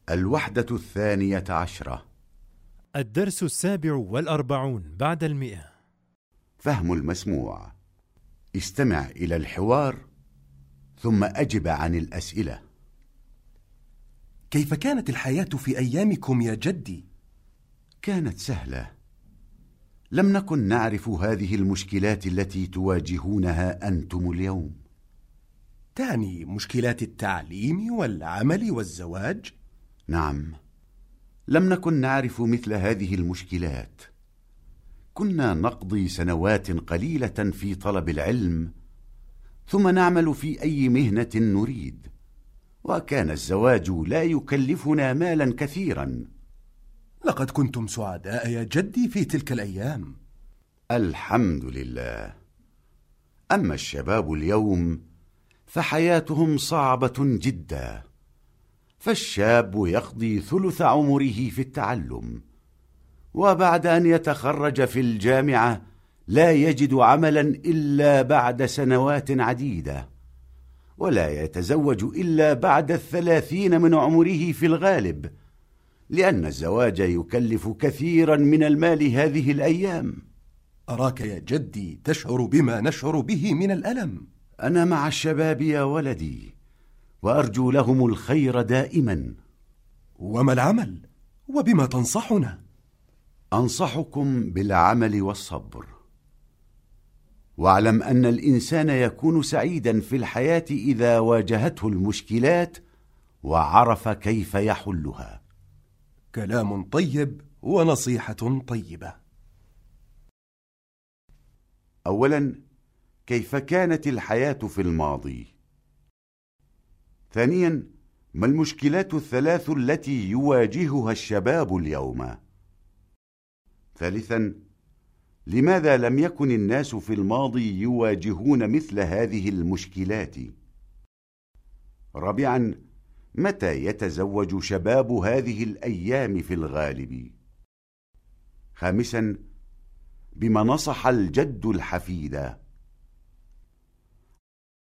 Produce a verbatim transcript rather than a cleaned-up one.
الوحدة الثانية عشرة. الدرس السابع والأربعون بعد المئة. فهم المسموع. استمع إلى الحوار ثم أجب عن الأسئلة. كيف كانت الحياة في أيامكم يا جدي؟ كانت سهلة. لم نكن نعرف هذه المشكلات التي تواجهونها أنتم اليوم. تعني مشكلات التعليم والعمل والزواج؟ نعم، لم نكن نعرف مثل هذه المشكلات. كنا نقضي سنوات قليلة في طلب العلم، ثم نعمل في أي مهنة نريد، وكان الزواج لا يكلفنا مالا كثيرا. لقد كنتم سعداء يا جدي في تلك الأيام. الحمد لله. أما الشباب اليوم فحياتهم صعبة جدا، فالشاب يقضي ثلث عمره في التعلم، وبعد أن يتخرج في الجامعة لا يجد عملا إلا بعد سنوات عديدة، ولا يتزوج إلا بعد الثلاثين من عمره في الغالب، لأن الزواج يكلف كثيرا من المال هذه الأيام. أراك يا جدي تشعر بما نشعر به من الألم. أنا مع الشباب يا ولدي، وأرجو لهم الخير دائما. وما العمل؟ وبما تنصحنا؟ أنصحكم بالعمل والصبر. واعلم أن الإنسان يكون سعيدا في الحياة إذا واجهته المشكلات وعرف كيف يحلها. كلام طيب ونصيحة طيبة. أولا، كيف كانت الحياة في الماضي؟ ثانيا، ما المشكلات الثلاث التي يواجهها الشباب اليوم؟ ثالثا، لماذا لم يكن الناس في الماضي يواجهون مثل هذه المشكلات؟ رابعا، متى يتزوج شباب هذه الأيام في الغالب؟ خامسا، بما نصح الجد الحفيد؟